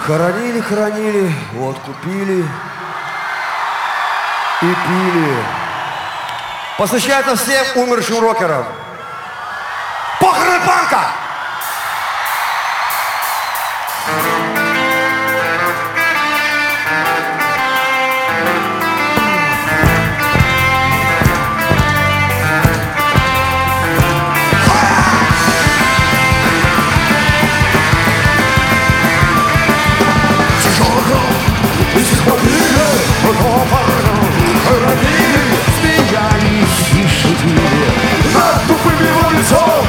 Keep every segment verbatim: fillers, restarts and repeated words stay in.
Хоронили, хоронили, водку пили и пили. Посвящается всем умершим рокерам. Похороны панка! Над тупым его лицом.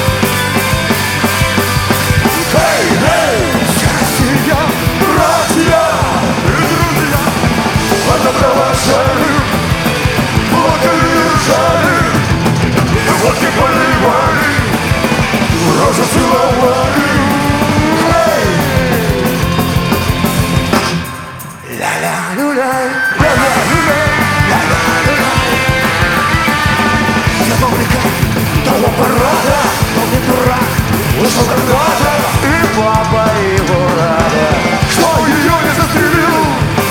Эй, эй, счастье, братья и друзья, подобровожали, плакали, ржали, водки поливали, рожу целовали. Эй! Ля-ля-ля-ля, ля-ля-ля-ля. Того парада, но не дурак, вышел когда-то, и папа его рада, что ее не застрелил.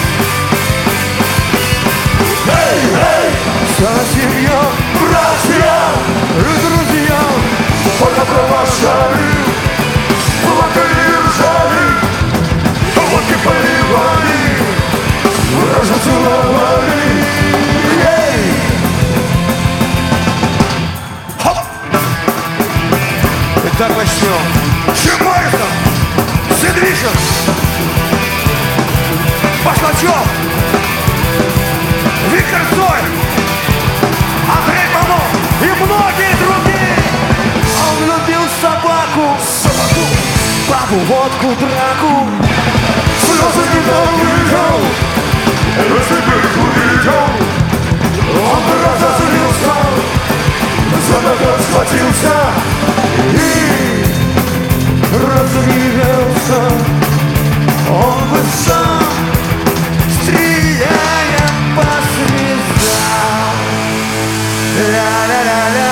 Эй, эй, вся семья, братья и друзья, пока провожали, плакали и ржали, водки поливали, рожу целовали. Так начнем. Джим Моррисон, Сид Вишес, Башлачев, Виктор Цой, Андрей Панов и многие другие. Он любил собаку, собаку, бабу, водку, драку. Слезы ненавидел, если бы их увидел, он бы разозлился, за ногу схватился и разревелся. Он бы сам, стреляя по слезам. Ля-ля-ля-ля.